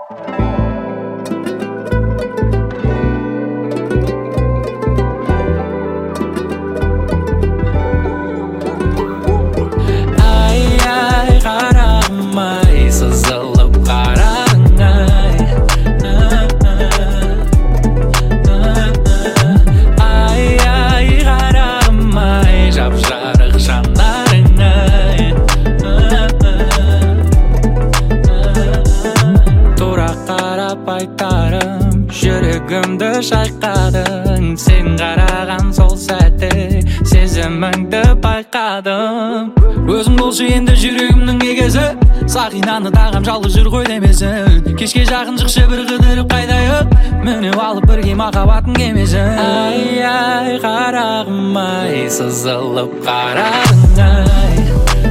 Жүрегімді шайқадың, сен қараған сол сәтте сезіміңді байқадым. Өзің болшы енді жүрегімнің егесі, сақинаны тағам жалғыз жүр ғой демесін. Кешке жақын шықшы бір қыдырып қайдайық, мініп алып бірге махаббаттың кемесін. Ай ай қарағым ай, сызылып қарадың ай.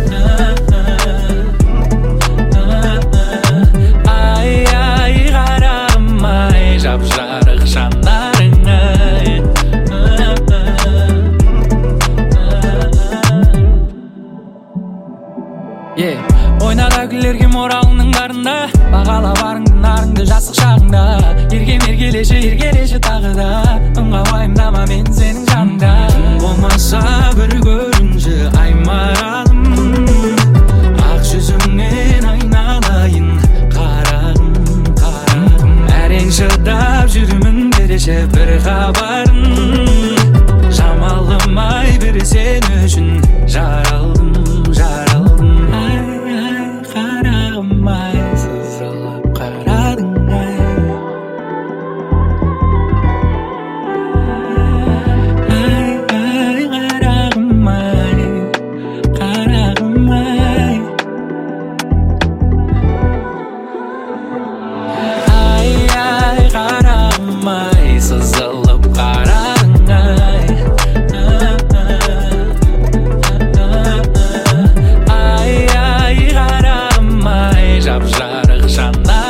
Ай ай қарағым ай, жап-жарық жанарың ай. Ойнада күлерге моралының барында, бағала барыңды нарыңды жасық шағыңда. Еркем еркелеші тағы да, ыңға уайымдама мен сенің жаныңда. Болмаса бір көрінші ай маралым, ақ жүзіңнен айналайын қарағым. Әрең шыдап жүрмін береші бір хабарын, жамалым ай бір сен үшін жаралдым. Жарық жанар